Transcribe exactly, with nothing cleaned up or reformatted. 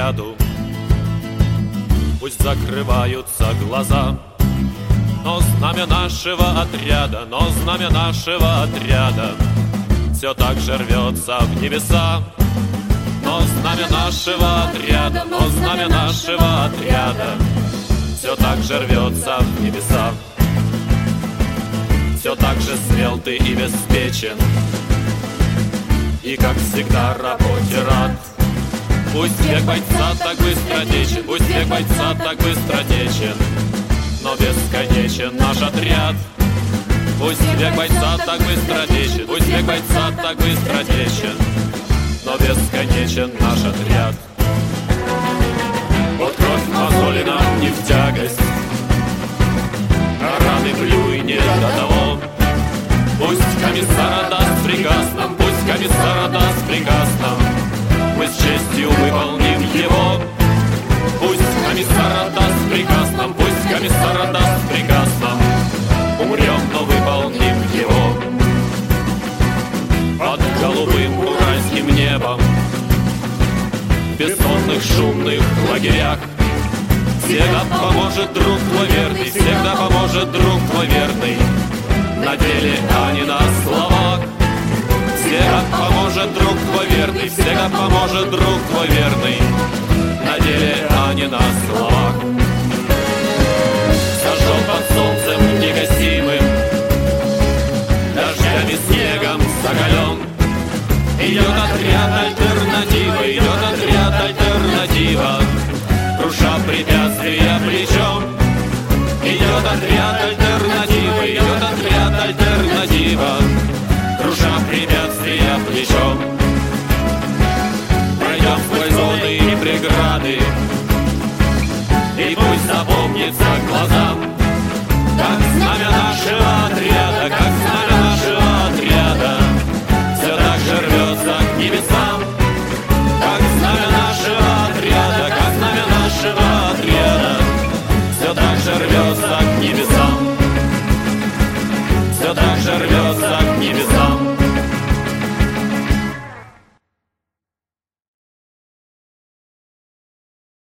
отряду. Пусть закрываются глаза, но знамя нашего отряда, но знамя нашего отряда все так же рвется в небеса. Но знамя нашего отряда, но знамя нашего отряда все так же рвется в небеса. Все так же смел ты и беспечен, и, как всегда, работе рад. Пусть век бойца так быстротечен, пусть век бойца так быстротечен, но бесконечен наш отряд. Пусть век бойца так быстротечен, пусть век бойца так быстротечен, но бесконечен наш отряд. Вот кровь мозоли нам не в тягость, а раны плюй не до того. Пусть комиссар отдаст приказ нам, пусть комиссар отдаст приказ нам, мы с честью выполним его. Пусть комиссар отдаст приказ нам, пусть комиссар отдаст приказ нам, умрем, но выполним его. Под голубым уральским небом, в бессонных шумных лагерях, всегда поможет друг твой верный, всегда поможет друг твой верный, на деле, а не на словах. Всегда поможет друг твой верный, всегда поможет друг твой верный, на деле, а не на словах. Сожжен под солнцем негасимым, дождями, снегом закален, идет отряд альтернативы, идет отряд альтернатива, круша препятствия плечом. Идет отряд альтернативы, идет отряд альтернатива, круша препятствия плечом. Пройдем сквозь зоны и преграды, и пусть запомнится глазам, как знамя нашего отряда, как знамя нашего отряда все так же рвется к небесам. Как знамя нашего отряда, как знамя нашего отряда все так же рвется к небесам, все так же рвется к небесам.